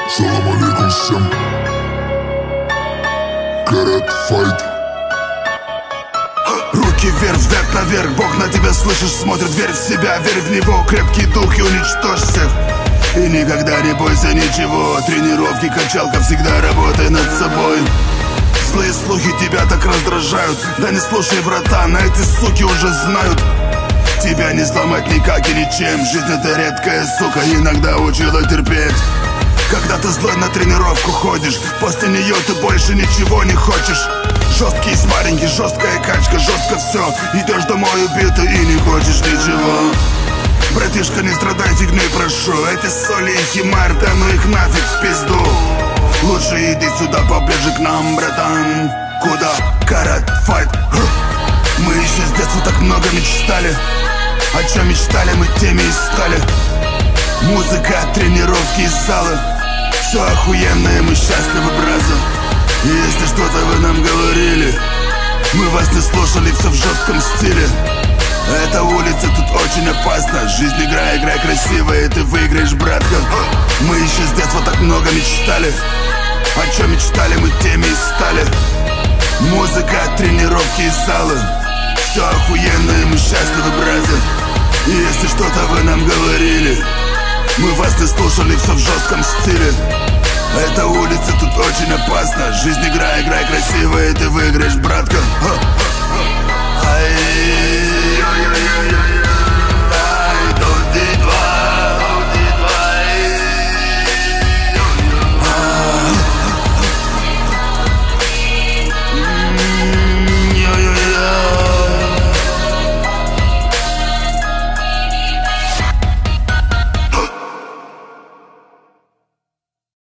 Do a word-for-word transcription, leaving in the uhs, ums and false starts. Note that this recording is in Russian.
Салам алейкум всем. Карат файт. Руки вверх, взгляд наверх, Бог на тебя слышишь, смотрит, верь в себя, верь в него, крепкий дух и уничтожь всех. И никогда не бойся ничего, тренировки, качалка, всегда работай над собой. Злые слухи тебя так раздражают, да не слушай, братан, а эти суки уже знают. Тебя не сломать никак и ничем, жизнь это редкая сука, иногда учила терпеть. Когда ты злой на тренировку ходишь, после нее ты больше ничего не хочешь. Жесткие спарринги, жесткая качка, жестко все. Идешь домой убитый и не хочешь ничего. Братишка, не страдай фигней, прошу. Эти соли и химар, да ну их нафиг в пизду. Лучше иди сюда поближе к нам, братан. Куда? Карат файт. Мы еще с детства так много мечтали. О чем мечтали, мы теми и стали. Музыка, тренировки и залы. Все охуенное, мы счастливы, браза. И если что-то вы нам говорили, мы вас не слушали, все в жестком стиле. Эта улица тут очень опасна. Жизнь игра, играй красиво, и ты выиграешь, братка. Мы еще с детства так много мечтали. О чем мечтали, мы теми и стали. Музыка, тренировки и залы. Все охуенное, мы счастливы, браза. И если что-то вы нам говорили, мы вас не слушали, все в жестком стиле. Эта улица тут очень опасна. Жизнь игра, играй красиво, и ты выиграешь, братка. Ай.